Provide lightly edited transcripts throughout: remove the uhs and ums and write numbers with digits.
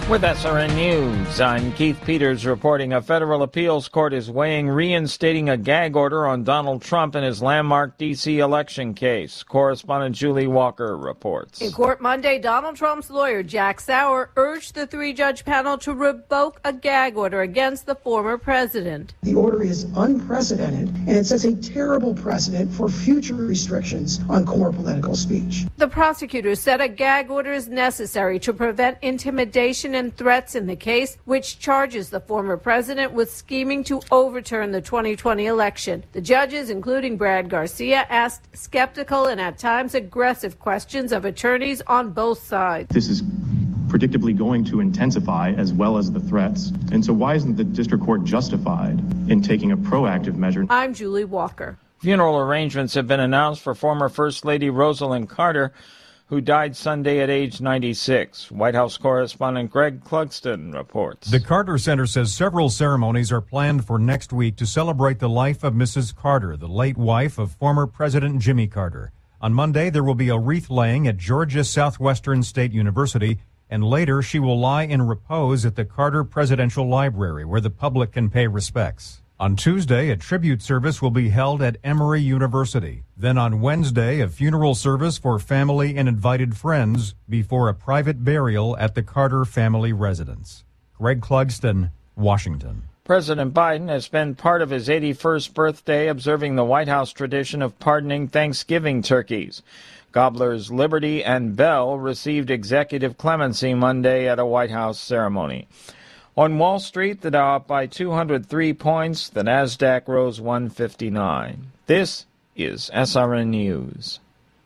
With SRN News, I'm Keith Peters reporting a federal appeals court is weighing reinstating a gag order on Donald Trump in his landmark D.C. election case. Correspondent Julie Walker reports. In court Monday, Donald Trump's lawyer, Jack Sauer, urged the three-judge panel to revoke a gag order against the former president. The order is unprecedented, and it sets a terrible precedent for future restrictions on core political speech. The prosecutor said a gag order is necessary to prevent intimidation and threats in the case, which charges the former president with scheming to overturn the 2020 election. The judges, including Brad Garcia, asked skeptical and at times aggressive questions of attorneys on both sides. This is predictably going to intensify as well as the threats. And so why isn't the district court justified in taking a proactive measure? I'm Julie Walker. Funeral arrangements have been announced for former First Lady Rosalind Carter, who died Sunday at age 96. White House correspondent Greg Clugston reports. The Carter Center says several ceremonies are planned for next week to celebrate the life of Mrs. Carter, the late wife of former President Jimmy Carter. On Monday, there will be a wreath laying at Georgia Southwestern State University, and later she will lie in repose at the Carter Presidential Library, where the public can pay respects. On Tuesday, a tribute service will be held at Emory University. Then on Wednesday, a funeral service for family and invited friends before a private burial at the Carter family residence. Greg Clugston, Washington. President Biden has spent part of his 81st birthday observing the White House tradition of pardoning Thanksgiving turkeys. Gobblers Liberty and Bell received executive clemency Monday at a White House ceremony. On Wall Street, the Dow up by 203 points. The Nasdaq rose 159. This is SRN News.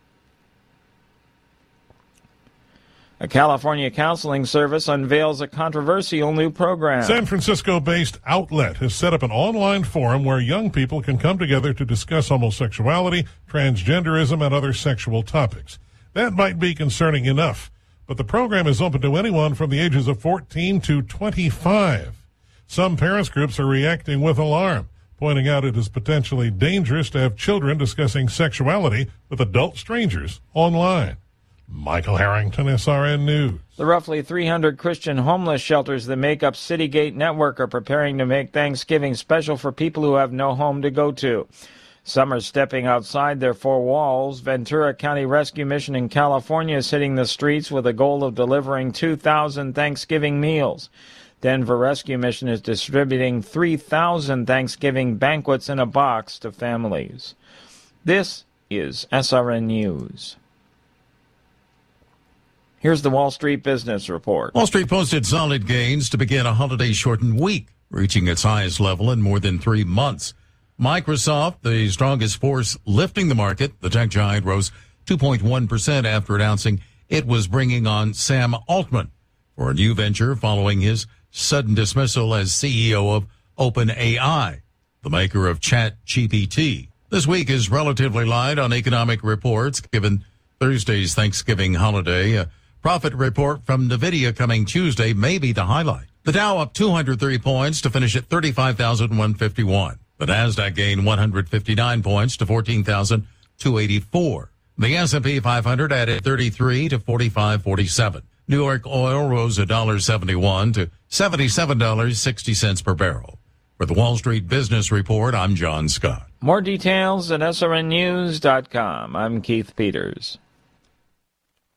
A California counseling service unveils a controversial new program. San Francisco-based Outlet has set up an online forum where young people can come together to discuss homosexuality, transgenderism, and other sexual topics. That might be concerning enough, but the program is open to anyone from the ages of 14 to 25. Some parents groups are reacting with alarm, pointing out it is potentially dangerous to have children discussing sexuality with adult strangers online. Michael Harrington, SRN News. The roughly 300 Christian homeless shelters that make up Citygate Network are preparing to make Thanksgiving special for people who have no home to go to. Some are stepping outside their four walls. Ventura County Rescue Mission in California is hitting the streets with a goal of delivering 2,000 Thanksgiving meals. Denver Rescue Mission is distributing 3,000 Thanksgiving banquets in a box to families. This is SRN News. Here's the Wall Street Business Report. Wall Street posted solid gains to begin a holiday-shortened week, reaching its highest level in more than 3 months. Microsoft, the strongest force lifting the market, the tech giant rose 2.1% after announcing it was bringing on Sam Altman for a new venture following his sudden dismissal as CEO of OpenAI, the maker of ChatGPT. This week is relatively light on economic reports, given Thursday's Thanksgiving holiday. A profit report from NVIDIA coming Tuesday may be the highlight. The Dow up 203 points to finish at 35,151. The Nasdaq gained 159 points to 14,284. The S&P 500 added 33 to 45.47. New York oil rose $1.71 to $77.60 per barrel. For the Wall Street Business Report, I'm John Scott. More details at srnnews.com. I'm Keith Peters.